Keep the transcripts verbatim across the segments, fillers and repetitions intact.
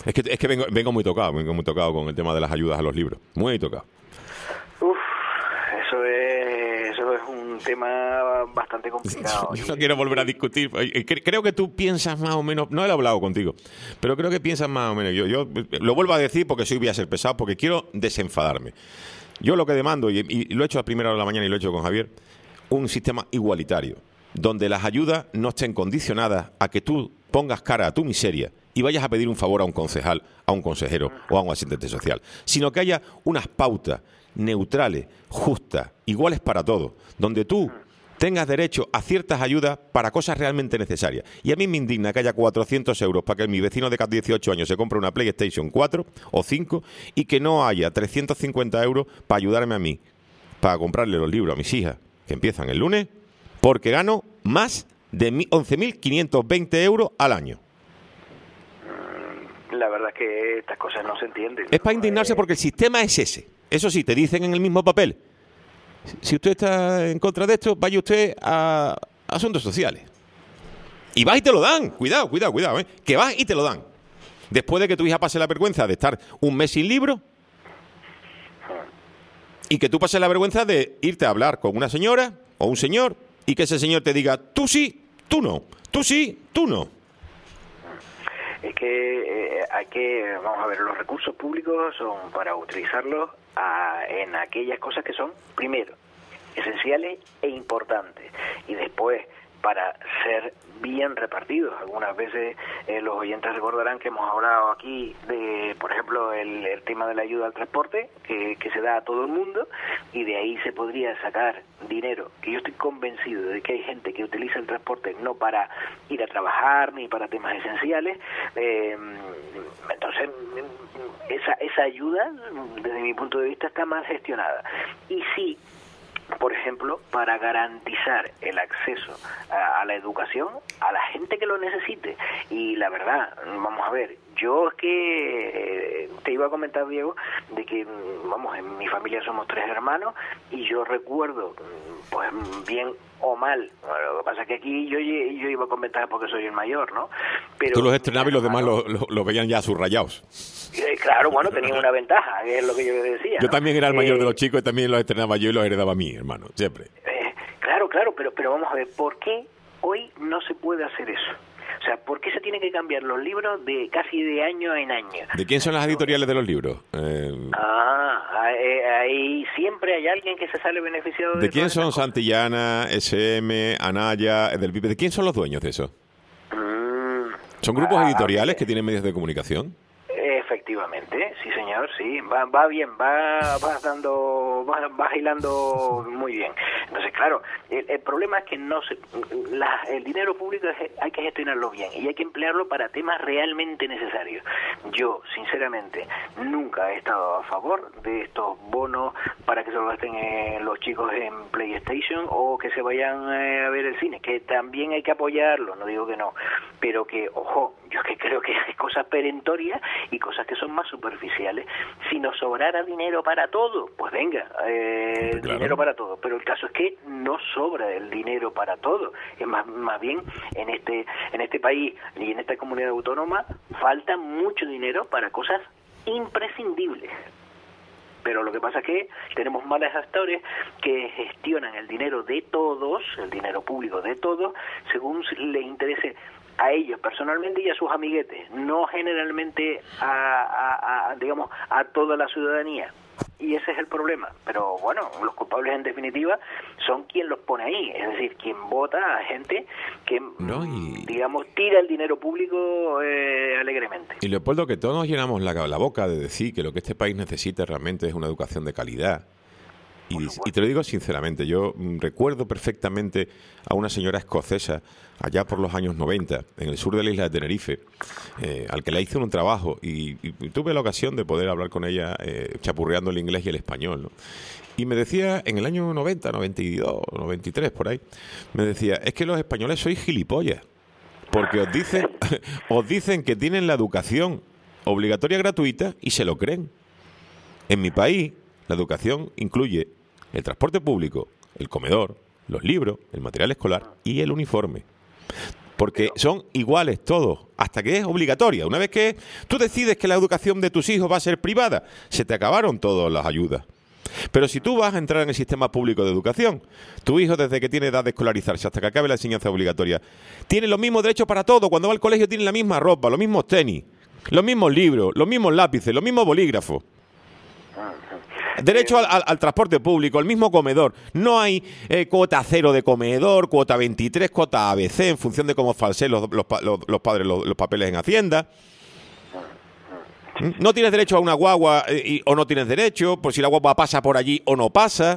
Es que, es que vengo, vengo muy tocado, vengo muy tocado con el tema de las ayudas a los libros. Muy tocado. Uf, eso es, eso es un tema bastante complicado. Yo no quiero volver a discutir. Creo que tú piensas más o menos, no he hablado contigo, pero creo que piensas más o menos. Yo, yo lo vuelvo a decir porque soy voy a ser pesado, porque quiero desenfadarme. Yo lo que demando, y, y lo he hecho a primera hora de la mañana y lo he hecho con Javier, un sistema igualitario, donde las ayudas no estén condicionadas a que tú pongas cara a tu miseria y vayas a pedir un favor a un concejal, a un consejero o a un asistente social, sino que haya unas pautas neutrales, justas, iguales para todos, donde tú tengas derecho a ciertas ayudas para cosas realmente necesarias. Y a mí me indigna que haya cuatrocientos euros para que mi vecino de dieciocho años se compre una PlayStation cuatro o cinco y que no haya trescientos cincuenta euros para ayudarme a mí, para comprarle los libros a mis hijas, que empiezan el lunes, porque gano más de once mil quinientos veinte euros al año. La verdad es que estas cosas no se entienden. Es para indignarse porque el sistema es ese. Eso sí, te dicen en el mismo papel: si usted está en contra de esto, vaya usted a asuntos sociales. Y vas y te lo dan. Cuidado, cuidado, cuidado, ¿eh? Que vas y te lo dan. Después de que tu hija pase la vergüenza de estar un mes sin libro y que tú pases la vergüenza de irte a hablar con una señora o un señor y que ese señor te diga: tú sí, tú no, tú sí, tú no. Es que eh, hay que, vamos a ver, los recursos públicos son para utilizarlos a, en aquellas cosas que son, primero, esenciales e importantes, y después para ser bien repartidos. Algunas veces eh, los oyentes recordarán que hemos hablado aquí de, por ejemplo, el, el tema de la ayuda al transporte, que, que se da a todo el mundo, y de ahí se podría sacar dinero, que yo estoy convencido de que hay gente que utiliza el transporte no para ir a trabajar ni para temas esenciales. Eh, entonces, esa, esa ayuda, desde mi punto de vista, está mal gestionada. Y sí, por ejemplo, para garantizar el acceso a, a la educación a la gente que lo necesite. Y la verdad, vamos a ver, yo es que eh, te iba a comentar, Diego, de que, vamos, en mi familia somos tres hermanos y yo recuerdo, pues bien o mal, lo que pasa es que aquí yo, yo iba con ventaja porque soy el mayor, ¿no? Pero tú los estrenabas y los demás lo, lo, lo veían ya subrayados. Eh, claro, bueno, tenían una ventaja, que es lo que yo decía. Yo ¿no? también era el mayor eh, de los chicos y también los estrenaba yo y los heredaba a mí, hermano, siempre. Eh, claro, claro, pero, pero vamos a ver, ¿por qué hoy no se puede hacer eso? O sea, ¿por qué se tienen que cambiar los libros de casi de año en año? ¿De quién son las editoriales de los libros? Eh... Ah, eh, ahí siempre hay alguien que se sale beneficiado. ¿De, ¿De quién son Santillana, S M, Anaya, Edelvive? ¿De quién son los dueños de eso? Mm, ¿Son grupos ah, editoriales eh, que tienen medios de comunicación? Efectivamente, sí señor, sí, va, va bien, va, va dando, va, va hilando muy bien. Entonces, claro, el, el problema es que no se, la, el dinero público es, hay que gestionarlo bien y hay que emplearlo para temas realmente necesarios. Yo, sinceramente, nunca he estado a favor de estos bonos para que se lo gasten eh, los chicos en PlayStation o que se vayan eh, a ver el cine, que también hay que apoyarlo, no digo que no, pero que, ojo, yo es que creo que hay cosas perentorias y cosas que son más superficiales. Si nos sobrara dinero para todo, pues venga, eh, claro. dinero para todo. Pero el caso es que no sobra el dinero para todo. Es más, más bien en este, en este país y en esta comunidad autónoma falta mucho dinero para cosas imprescindibles. Pero lo que pasa es que tenemos malos gestores que gestionan el dinero de todos, el dinero público de todos, según les interese a ellos personalmente y a sus amiguetes, no generalmente a, a, a digamos a toda la ciudadanía. Y ese es el problema. Pero bueno, los culpables en definitiva son quien los pone ahí, es decir, quien vota a gente que, no, y... digamos, tira el dinero público eh, alegremente. Y Leopoldo, que todos nos llenamos la, la boca de decir que lo que este país necesita realmente es una educación de calidad. Y, y te lo digo sinceramente, yo recuerdo perfectamente a una señora escocesa allá por los años noventa, en el sur de la isla de Tenerife, eh, al que le hice un trabajo y, y tuve la ocasión de poder hablar con ella eh, chapurreando el inglés y el español, ¿no? Y me decía, en el año noventa, noventa y dos, noventa y tres, por ahí, me decía, es que los españoles sois gilipollas, porque os dicen, os dicen que tienen la educación obligatoria gratuita y se lo creen. En mi país, la educación incluye el transporte público, el comedor, los libros, el material escolar y el uniforme. porque son iguales todos, hasta que es obligatoria. Una vez que tú decides que la educación de tus hijos va a ser privada, se te acabaron todas las ayudas. Pero si tú vas a entrar en el sistema público de educación, tu hijo desde que tiene edad de escolarizarse hasta que acabe la enseñanza obligatoria, tiene los mismos derechos para todo. Cuando va al colegio tiene la misma ropa, los mismos tenis, los mismos libros, los mismos lápices, los mismos bolígrafos. Derecho al, al, al transporte público, el mismo comedor. No hay eh, cuota cero de comedor, cuota veintitrés, cuota A B C, en función de cómo falseen los, los, los, los padres los, los papeles en Hacienda. No tienes derecho a una guagua eh, y, o no tienes derecho, por si la guagua pasa por allí o no pasa.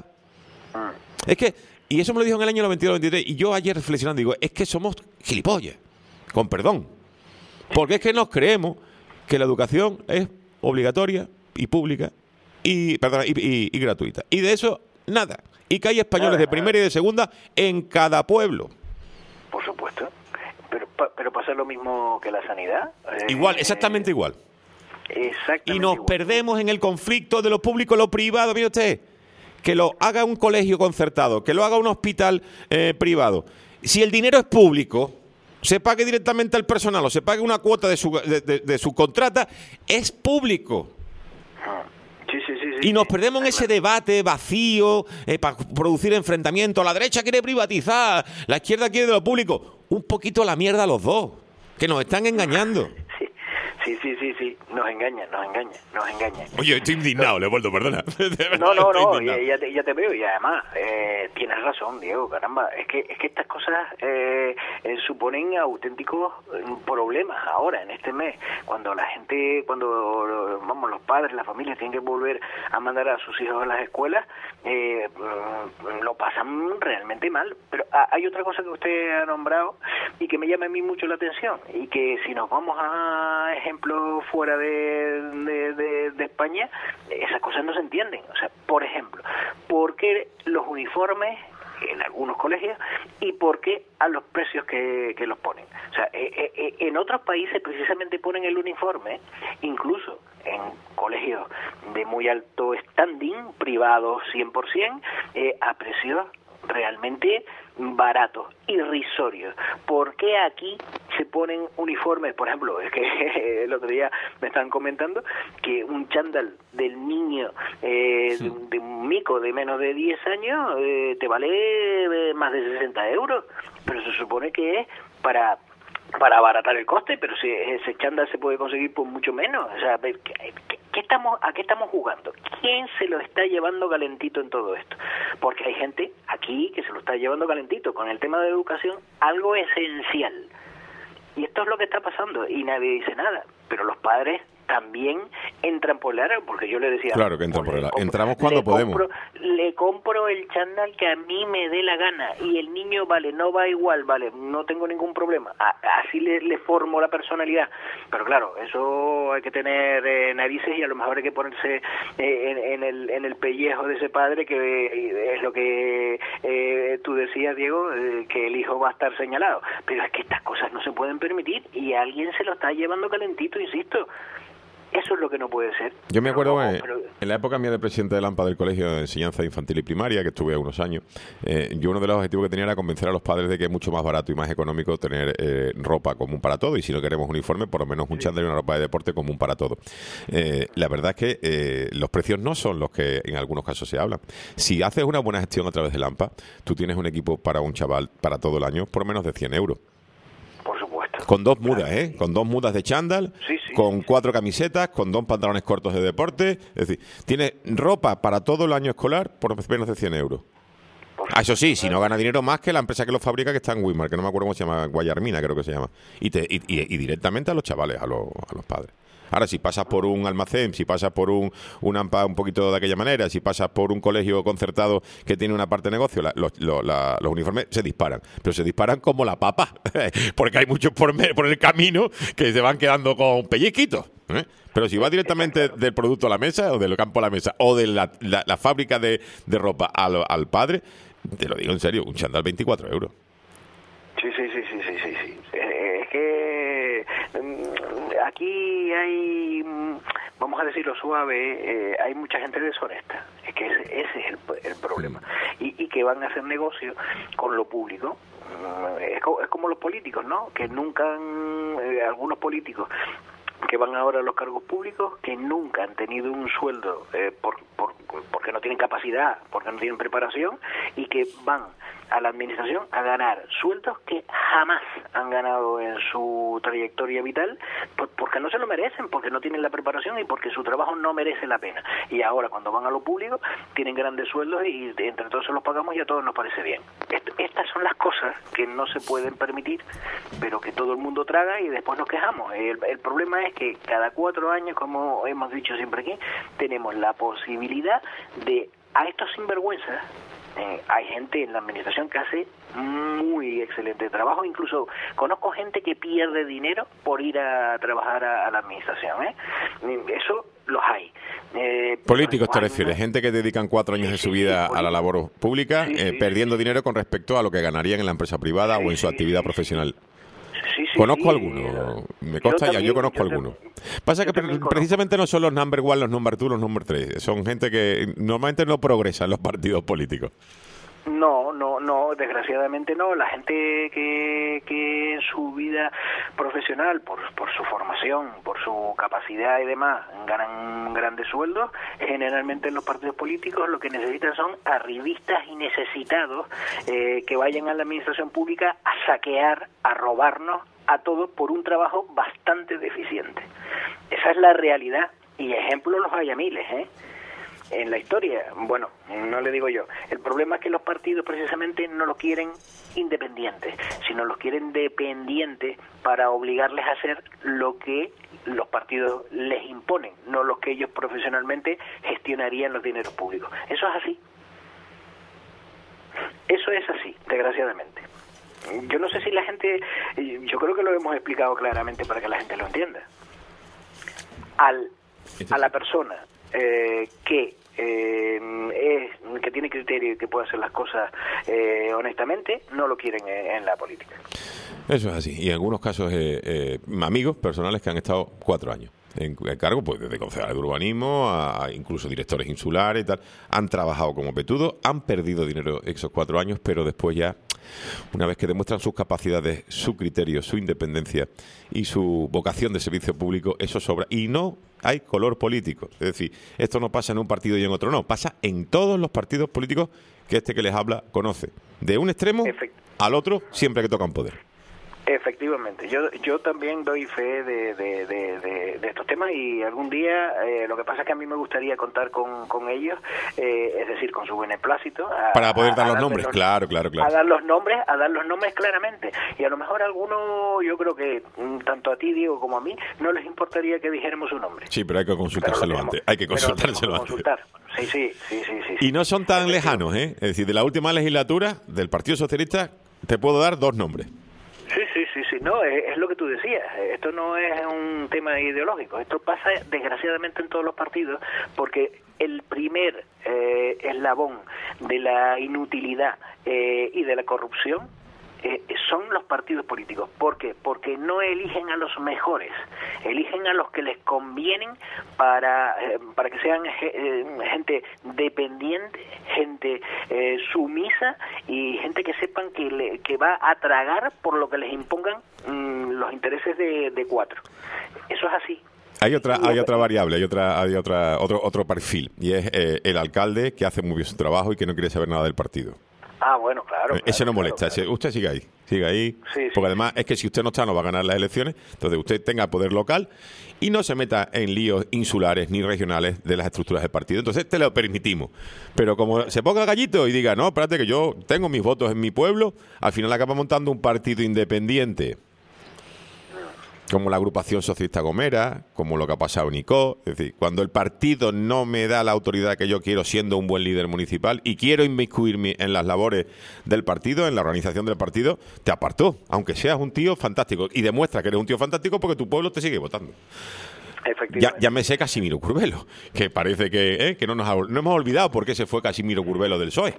Es que, y eso me lo dijo en el año noventa y dos noventa y tres, y yo ayer reflexionando digo, es que somos gilipollas, con perdón. Porque es que nos creemos que la educación es obligatoria y pública y, perdón, y, y, y gratuita. Y de eso, nada. Y que hay españoles de primera y de segunda en cada pueblo. Por supuesto. Pero, pero pasa lo mismo que la sanidad. Igual, exactamente igual. Exactamente. Y nos igual. perdemos en el conflicto de lo público y lo privado. Mire usted, que lo haga un colegio concertado, que lo haga un hospital eh, privado. Si el dinero es público, se pague directamente al personal o se pague una cuota de su, de, de, de su contrata, es público. Sí, sí, sí, sí, y nos sí. perdemos en ese debate vacío eh, para producir enfrentamientos. La derecha quiere privatizar, la izquierda quiere de lo público. Un poquito a la mierda los dos, que nos están engañando. Sí. Sí, sí, sí, sí, nos engañan, nos engañan, nos engañan. Oye, estoy indignado, Leopoldo, perdona. Verdad, no, no, no, ya, ya, te, ya te veo y además eh, tienes razón, Diego, caramba, es que es que estas cosas eh, eh, suponen auténticos problemas ahora, en este mes, cuando la gente, cuando, vamos, los padres, las familias tienen que volver a mandar a sus hijos a las escuelas, eh, lo pasan realmente mal. Pero hay otra cosa que usted ha nombrado y que me llama a mí mucho la atención, y que si nos vamos a ejemplo fuera de, de, de, de España, esas cosas no se entienden. O sea, por ejemplo, ¿por qué los uniformes en algunos colegios y por qué a los precios que, que los ponen? O sea, eh, eh, en otros países precisamente ponen el uniforme, incluso en colegios de muy alto standing, privados cien por ciento, eh, a precios realmente baratos, irrisorios. ¿Por qué aquí se ponen uniformes? Por ejemplo, es que el otro día me estaban comentando que un chándal del niño eh, sí. de, de un mico de menos de diez años eh, te vale más de sesenta euros, pero se supone que es para para abaratar el coste, pero si ese chándal se puede conseguir por mucho menos. O sea, ¿qué, qué, qué estamos, ¿a qué estamos jugando? ¿Quién se lo está llevando calentito en todo esto? Porque hay gente aquí que se lo está llevando calentito con el tema de educación, algo esencial. Y esto es lo que está pasando y nadie dice nada, pero los padres también entran por el aro, porque yo le decía... Claro que entran por el aro. Compro, Entramos cuando le podemos. Compro, le compro el chándal que a mí me dé la gana y el niño, vale, no va igual, vale, no tengo ningún problema. A, así le, le formo la personalidad. Pero claro, eso hay que tener eh, narices y a lo mejor hay que ponerse eh, en, en, el, en el pellejo de ese padre, que eh, es lo que eh, tú decías, Diego, eh, que el hijo va a estar señalado. Pero es que estas cosas no se pueden permitir y alguien se lo está llevando calentito, insisto. Eso es lo que no puede ser. Yo me acuerdo, pero, eh, pero... en la época mía de presidente de Lampa del Colegio de Enseñanza Infantil y Primaria, que estuve unos años, eh, yo uno de los objetivos que tenía era convencer a los padres de que es mucho más barato y más económico tener eh, ropa común para todo, y si no queremos uniforme, por lo menos un chándal y una ropa de deporte común para todo. Eh, la verdad es que eh, los precios no son los que en algunos casos se hablan. Si haces una buena gestión a través de Lampa, tú tienes un equipo para un chaval para todo el año por menos de cien euros. Por supuesto. Con dos mudas, ¿eh? Con dos mudas de chándal, sí, sí, con sí. cuatro camisetas, con dos pantalones cortos de deporte. Es decir, tiene ropa para todo el año escolar por menos de cien euros. Ah, eso sí, si no gana dinero más que la empresa que los fabrica, que está en Weimar, que no me acuerdo cómo se llama, Guayarmina creo que se llama. Y, te, y, y, y directamente a los chavales, a los, a los padres. Ahora, si pasas por un almacén, si pasas por un, un AMPA un poquito de aquella manera, si pasas por un colegio concertado que tiene una parte de negocio, la, los, lo, la, los uniformes se disparan. Pero se disparan como la papa, porque hay muchos por, por el camino que se van quedando con pellizquitos. ¿eh? Pero si va directamente del producto a la mesa, o del campo a la mesa, o de la, la, la fábrica de, de ropa al, al padre, te lo digo en serio, un chándal veinticuatro euros. Sí, sí, sí, sí, sí, sí, sí. Eh, es que aquí hay, vamos a decirlo suave, eh, hay mucha gente deshonesta. Es que ese, ese es el, el problema. Y, y que van a hacer negocio con lo público. es, co es como los políticos, ¿no? Que nunca han, eh, algunos políticos que van ahora a los cargos públicos, que nunca han tenido un sueldo eh, por, por, porque no tienen capacidad, porque no tienen preparación, y que van a la administración a ganar sueldos que jamás han ganado en su trayectoria vital, por, porque no se lo merecen, porque no tienen la preparación y porque su trabajo no merece la pena. Y ahora, cuando van a lo público, tienen grandes sueldos y entre todos se los pagamos y a todos nos parece bien. Est estas son las cosas que no se pueden permitir, pero que todo el mundo traga y después nos quejamos. El, el problema es que cada cuatro años, como hemos dicho siempre aquí, tenemos la posibilidad de, a estos sinvergüenzas, Eh, hay gente en la administración que hace muy excelente trabajo, incluso conozco gente que pierde dinero por ir a trabajar a, a la administración, ¿eh? Eso los hay. Eh, Políticos te refieres, gente que dedican cuatro años sí, de su vida sí, sí, a la labor pública, sí, eh, sí, perdiendo sí. dinero con respecto a lo que ganarían en la empresa privada sí, o en su sí, actividad sí. profesional. Sí, sí, conozco sí, algunos, me consta yo ya, yo conozco algunos. Pasa que pre precisamente no son los number one, los number two, los number three, son gente que normalmente no progresa en los partidos políticos. No, no, no, desgraciadamente no. La gente que, que en su vida profesional, por, por su formación, por su capacidad y demás, ganan grandes sueldos, generalmente en los partidos políticos lo que necesitan son arribistas y necesitados eh, que vayan a la administración pública a saquear, a robarnos a todos por un trabajo bastante deficiente. Esa es la realidad y ejemplos los hay a miles, ¿eh? En la historia, bueno, no le digo yo. El problema es que los partidos precisamente no los quieren independientes, sino los quieren dependientes para obligarles a hacer lo que los partidos les imponen, no los que ellos profesionalmente gestionarían los dineros públicos. Eso es así. Eso es así, desgraciadamente. Yo no sé si la gente, yo creo que lo hemos explicado claramente para que la gente lo entienda. Al, a la persona Eh, que eh, es que tiene criterio y que puede hacer las cosas eh, honestamente, no lo quieren en, en la política. Eso es así. Y en algunos casos eh, eh, amigos personales que han estado cuatro años en cargo, pues desde concejales de urbanismo a incluso directores insulares y tal, han trabajado como petudos, han perdido dinero esos cuatro años, pero después ya, una vez que demuestran sus capacidades, su criterio, su independencia y su vocación de servicio público, eso sobra. Y no hay color político. Es decir, esto no pasa en un partido y en otro, no. Pasa en todos los partidos políticos que este que les habla conoce. De un extremo al otro, siempre que tocan poder. Efectivamente, yo yo también doy fe de, de, de, de, de estos temas y algún día, eh, lo que pasa es que a mí me gustaría contar con, con ellos, eh, es decir, con su beneplácito. A, Para poder a, dar a los nombres, los, claro, claro, claro. A dar los nombres, a dar los nombres claramente. Y a lo mejor a alguno, yo creo que tanto a ti, Diego, como a mí, no les importaría que dijéramos su nombre. Sí, pero hay que consultárselo antes. Hay que consultárselo antes. Consultar. Sí, sí, sí, sí, sí. Y no son tan lejanos, ¿eh? Es decir, de la última legislatura del Partido Socialista te puedo dar dos nombres. Sí, sí, sí, sí, no, es, es lo que tú decías, esto no es un tema ideológico, esto pasa desgraciadamente en todos los partidos, porque el primer eh, eslabón de la inutilidad eh, y de la corrupción eh, son los partidos políticos. ¿Por qué? Porque no eligen a los mejores, eligen a los que les convienen para, eh, para que sean eh, gente dependiente, gente eh, sumisa y gente que sepan que, le, que va a tragar por lo que les impongan mmm, los intereses de, de cuatro. Eso es así. Hay otra, hay otra variable, hay otra, hay otra, otro, otro perfil, y es eh, el alcalde que hace muy bien su trabajo y que no quiere saber nada del partido. Ah, bueno, claro. claro Ese no molesta, claro, claro. Ese, usted sigue ahí, sigue ahí, sí, sí, porque además es que si usted no está no va a ganar las elecciones, entonces usted tenga poder local y no se meta en líos insulares ni regionales de las estructuras del partido. Entonces te lo permitimos, pero como se ponga el gallito y diga, no, espérate que yo tengo mis votos en mi pueblo, al final acaba montando un partido independiente, como la agrupación socialista Gomera, como lo que ha pasado en ICO. Es decir, cuando el partido no me da la autoridad que yo quiero siendo un buen líder municipal y quiero inmiscuirme en las labores del partido, en la organización del partido, te apartó, aunque seas un tío fantástico. Y demuestra que eres un tío fantástico porque tu pueblo te sigue votando. Ya, ya me sé Casimiro Curbelo, que parece que, eh, que no nos ha, no hemos olvidado por qué se fue Casimiro Curbelo del P S O E.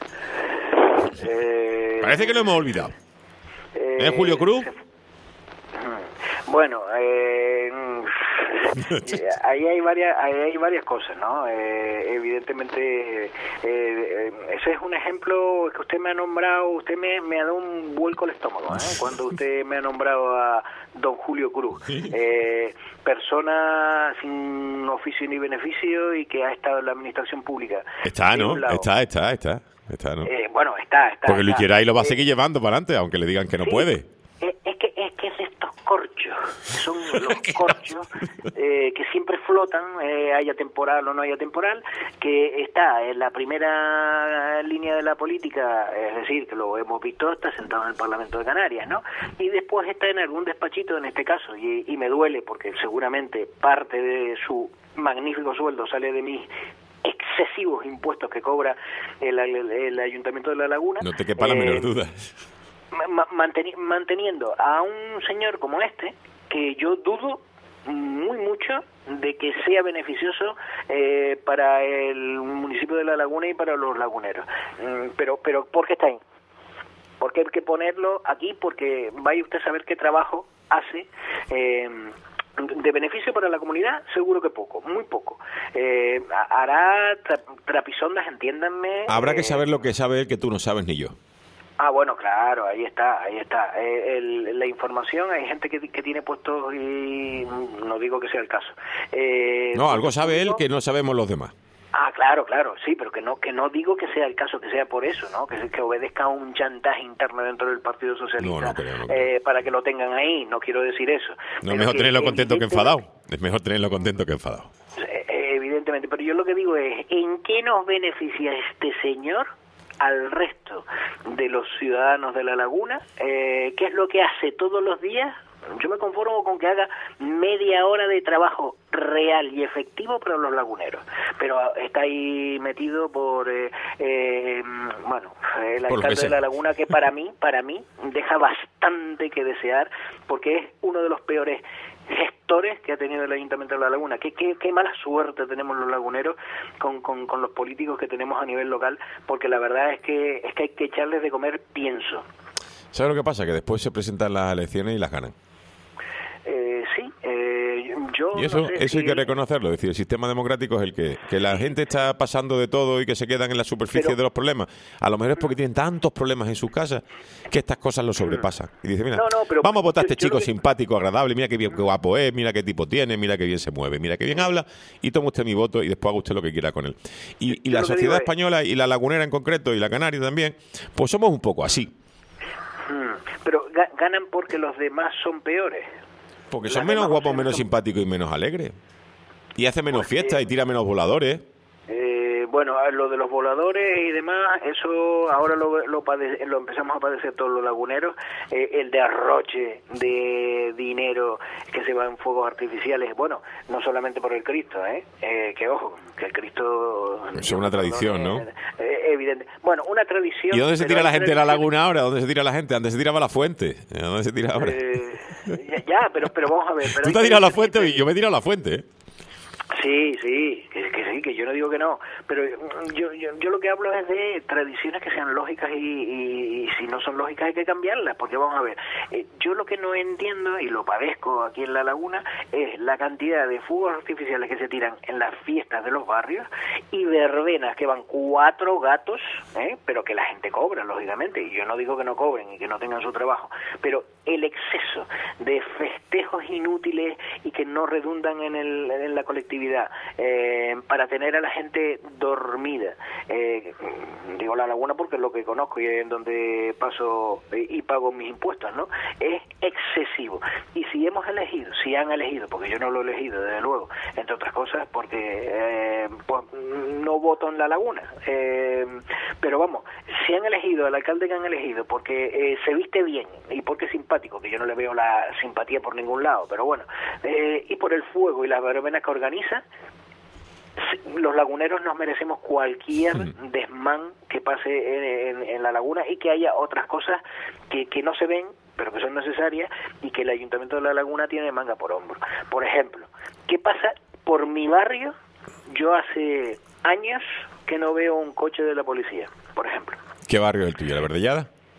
Eh, parece que lo hemos olvidado. ¿Eh, Julio Cruz? Bueno, eh, ahí hay varias, ahí hay varias cosas, ¿no? Eh, evidentemente, eh, eh, ese es un ejemplo que usted me ha nombrado, usted me, me ha dado un vuelco al estómago, ¿eh? Cuando usted me ha nombrado a don Julio Cruz, eh, persona sin oficio ni beneficio y que ha estado en la administración pública. Está, ¿no? Está, está, está. Está, ¿no? Eh, bueno, está, está. Porque está. Luis Geray lo va a eh, seguir llevando para adelante, aunque le digan que no sí, puede. Eh, es que es que es estos corchos, son los corchos eh, que siempre flotan, eh, haya temporal o no haya temporal, que está en la primera línea de la política, es decir, que lo hemos visto, está sentado en el Parlamento de Canarias, ¿no? Y después está en algún despachito, en este caso, y, y me duele porque seguramente parte de su magnífico sueldo sale de mis excesivos impuestos que cobra el, el, el Ayuntamiento de La Laguna. No te quepa la eh, menor duda. ma- manteni- manteniendo a un señor como este, que yo dudo muy mucho de que sea beneficioso eh, para el municipio de La Laguna y para los laguneros. Mm, pero, pero ¿por qué está ahí? Porque hay que ponerlo aquí, porque vaya usted a saber qué trabajo hace. Eh, de beneficio para la comunidad, seguro que poco, muy poco. Eh, hará tra trapisondas, entiéndanme. Habrá que eh, saber lo que sabe él que tú no sabes ni yo. Ah, bueno, claro, ahí está, ahí está. Eh, el, la información, hay gente que, que tiene puestos y no digo que sea el caso. Eh, No, algo sabe él que no sabemos los demás. Ah, claro, claro, sí, pero que no que no digo que sea el caso, que sea por eso, ¿no? Que, que obedezca a un chantaje interno dentro del Partido Socialista, no, no creo, no creo. Eh, para que lo tengan ahí, no quiero decir eso. No es mejor que, tenerlo contento que evidentemente- enfadado. Es mejor tenerlo contento que enfadado. Eh, evidentemente, pero yo lo que digo es, ¿en qué nos beneficia este señor al resto de los ciudadanos de La Laguna? Eh, ¿Qué es lo que hace todos los días? Yo me conformo con que haga media hora de trabajo real y efectivo para los laguneros, pero está ahí metido por eh, eh, bueno, el Por lo que alcalde de sea. La Laguna, que para mí, para mí deja bastante que desear, porque es uno de los peores gestores que ha tenido el Ayuntamiento de La Laguna. Qué, qué, qué mala suerte tenemos los laguneros con, con, con los políticos que tenemos a nivel local, porque la verdad es que es que hay que echarles de comer pienso. ¿Sabes lo que pasa? Que después se presentan las elecciones y las ganan. Eh, sí, eh, yo Y eso, no sé eso si... hay que reconocerlo. Es decir, el sistema democrático es el que, que la gente está pasando de todo y que se quedan en la superficie Pero- de los problemas. A lo mejor es porque tienen tantos problemas en sus casas que estas cosas lo sobrepasan. Y dice, mira, No, no, pero vamos a votar a yo- este yo chico lo que- simpático, agradable, mira qué bien qué guapo es, mira qué tipo tiene, mira qué bien se mueve, mira qué bien habla, y toma usted mi voto y después haga usted lo que quiera con él. Y, y Yo la lo que sociedad digo es- española y la lagunera en concreto y la canaria también, pues somos un poco así. Mm, pero ga- ganan porque los demás son peores. Porque Las son menos demás guapos, opciones menos son- simpáticos y menos alegres. Y hace menos Pues, fiestas eh, y tira menos voladores. Eh, bueno, a lo de los voladores y demás, eso ahora lo, lo, pade- lo empezamos a padecer todos los laguneros, eh, el derroche de dinero que se va en fuegos artificiales, bueno, no solamente por el Cristo, ¿eh? Eh, que ojo, que el Cristo... Es una tradición, ¿no? Eh, evidente. Bueno, una tradición... ¿Y dónde se pero tira la hay gente de la tradiciones- laguna ahora? ¿Dónde se tira la gente? ¿Dónde se tiraba la fuente? ¿Dónde se tira ahora? Eh, ya, ya, pero, pero vamos a ver... Pero Tú hay te has tirado a la tradiciones- fuente y yo me he tirado a la fuente, ¿eh? Sí, sí, que, que sí, que yo no digo que no, pero mm, yo, yo, yo lo que hablo es de tradiciones que sean lógicas y, y, y si no son lógicas hay que cambiarlas, porque vamos a ver, eh, yo lo que no entiendo y lo padezco aquí en La Laguna es la cantidad de fuegos artificiales que se tiran en las fiestas de los barrios y verbenas que van cuatro gatos, ¿eh? Pero que la gente cobra, lógicamente, y yo no digo que no cobren y que no tengan su trabajo, pero el exceso de festejos inútiles y que no redundan en, el, en la colectividad, eh, para tener a la gente dormida, eh, digo La Laguna porque es lo que conozco y es en donde paso y pago mis impuestos, ¿no? Es excesivo. Y si hemos elegido, si han elegido, porque yo no lo he elegido, desde luego, entre otras cosas porque eh, pues, no voto en La Laguna, eh, pero vamos, si han elegido al alcalde que han elegido porque eh, se viste bien y porque es simpático, que yo no le veo la simpatía por ningún lado, pero bueno, eh, y por el fuego y las verbenas que organiza, los laguneros nos merecemos cualquier desmán que pase en, en, en La Laguna y que haya otras cosas que, que no se ven pero que son necesarias y que el Ayuntamiento de La Laguna tiene manga por hombro. Por ejemplo, ¿qué pasa por mi barrio? Yo hace años que no veo un coche de la policía, por ejemplo. ¿Qué barrio es el tuyo? ¿La Verdellada?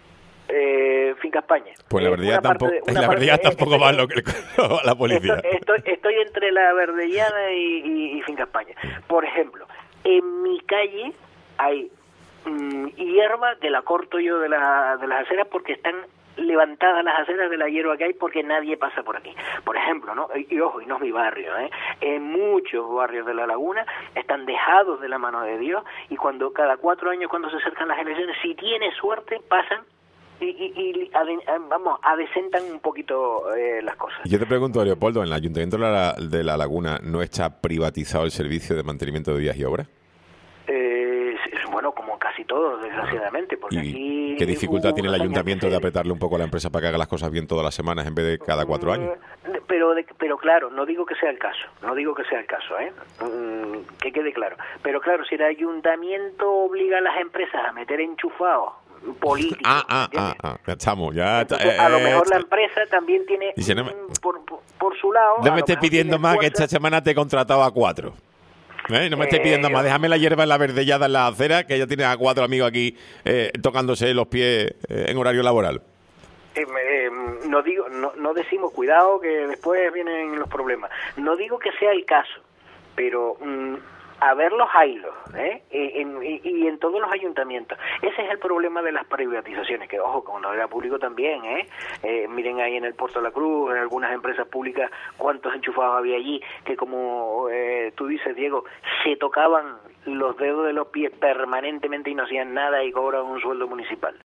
Eh, Finca España. Pues la verdad tampoco, de, la verdad tampoco va lo que la policía. Estoy, estoy, estoy entre la Verdellana y, y, y Finca España. Por ejemplo, en mi calle hay mmm, hierba que la corto yo de, la, de las aceras porque están levantadas las aceras de la hierba que hay porque nadie pasa por aquí. Por ejemplo, ¿no? Y, y ojo, y no es mi barrio, ¿eh? En muchos barrios de La Laguna están dejados de la mano de Dios y cuando cada cuatro años cuando se acercan las elecciones, si tiene suerte, pasan y, y, y a, vamos, adecentan un poquito eh, las cosas. Yo te pregunto, Leopoldo, ¿en el Ayuntamiento de la, de la Laguna no está privatizado el servicio de mantenimiento de vías y obras? Eh, bueno, como casi todo, desgraciadamente, porque ¿Y aquí... qué dificultad tiene el Ayuntamiento de apretarle un poco a la empresa para que haga las cosas bien todas las semanas en vez de cada cuatro años? Pero, de, pero claro, no digo que sea el caso, no digo que sea el caso, ¿eh? Mm, que quede claro. Pero claro, si el Ayuntamiento obliga a las empresas a meter enchufados políticos... Ah, ah, ah, ah, ya estamos, ya... Entonces, eh, a lo mejor eh, la empresa también tiene, dice, no me, por, por, por su lado... No me estés pidiendo más que esta semana te he contratado a cuatro. ¿Eh? No me estés pidiendo eh, más, déjame la hierba en la verdellada en la acera, que ya tiene a cuatro amigos aquí eh, tocándose los pies eh, en horario laboral. Eh, eh, no digo, no, no decimos cuidado que después vienen los problemas. No digo que sea el caso, pero mm, a ver los haylos, ¿eh? Y, en, y, y en todos los ayuntamientos. Ese es el problema de las privatizaciones, que ojo, cuando era público también, ¿eh? Eh, miren ahí en el Puerto de la Cruz, en algunas empresas públicas, cuántos enchufados había allí, que como eh, tú dices, Diego, se tocaban los dedos de los pies permanentemente y no hacían nada y cobraban un sueldo municipal.